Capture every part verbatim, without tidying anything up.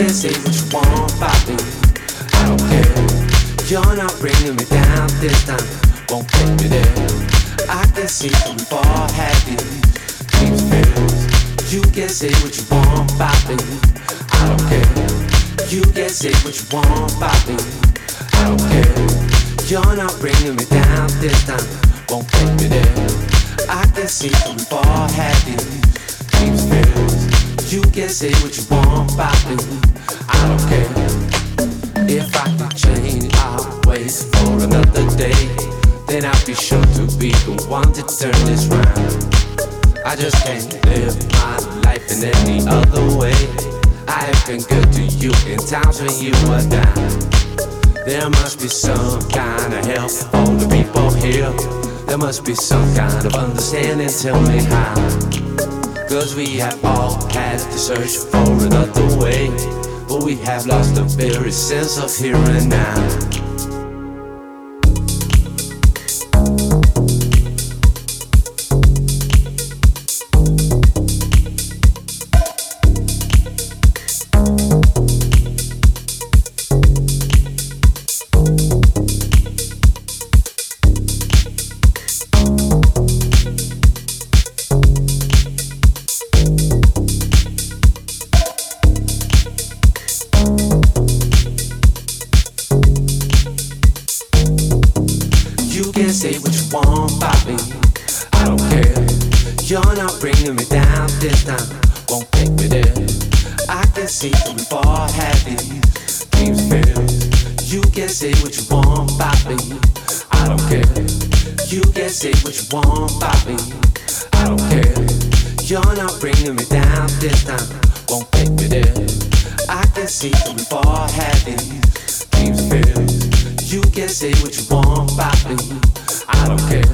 can say what you want about me, I don't care. You're not bringing me down this time, won't take me there. I can see from far had these dreams fears. You can say what you want about me, I don't care. You can say what you want about me, I don't care. You're not bringing me down this time, won't take me there. I can see from far had these dreams fears. You can say what you want about me, I don't care. If I could change our ways for another day, then I'd be sure to be the one to turn this round. I just can't live my life in any other way. I have been good to you in times when you were down. There must be some kind of help for the people here. There must be some kind of understanding, tell me how. Cause we have all had to search for another way, but we have lost the very sense of here and now. Say what you want about me, I don't care. You're not bringing me down this time, won't take me there. I can see from far had these dreams fears. You can say what you want about me, I don't care. You can say what you want about me, I don't care. You're not bringing me down this time, won't take me there. I can see from far had these dreams fears. You can say what you want about me, I don't care.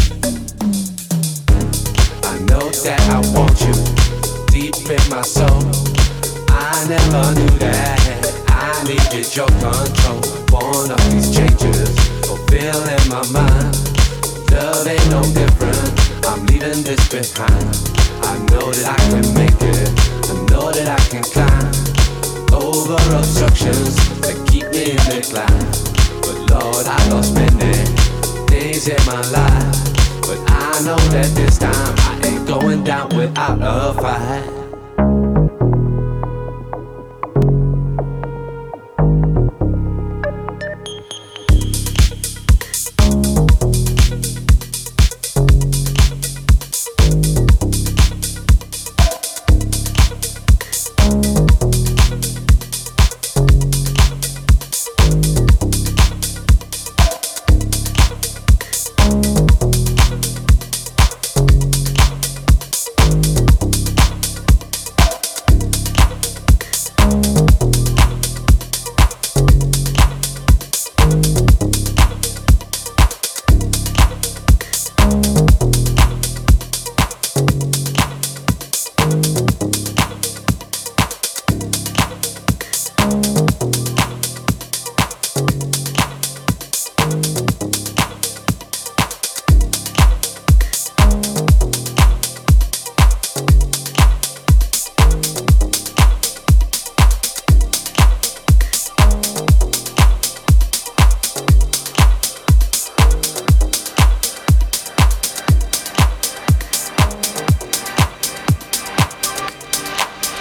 I know that I want you deep in my soul. I never knew that I needed your control. One of these changes fulfilling my mind. Love ain't no different, I'm leaving this behind. I know that I can make it, I know that I can climb over obstructions that keep me in decline. But Lord, I lost many things in my life, but I know that this time I ain't going down without a fight.